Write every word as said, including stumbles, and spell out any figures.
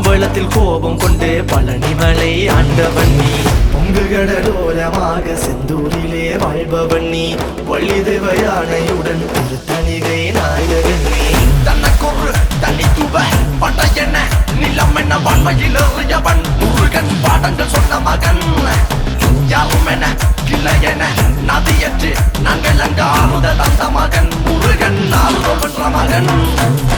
பம்பளத்தில் கோபம் கொண்டு பழனிமலை ஆண்டவன் நீ பொங்கு கடலோரமாக செந்தூரிலே வாழ்பவன் நீ வள்ளி தேவ யானையுடன் திருத்தணிகை நாயகன் நீ தனக்கொரு தனித்துவ படையென நிலம் என வன்மையில் எறியவன் முருகன் பாடங்கள் சொன்ன மகன் யாரும் என கிளை என நதியற்று நாங்கள் அங்கு ஆறுதல் அந்த மகன் முருகன் ஆறுதல் என்ற மகன்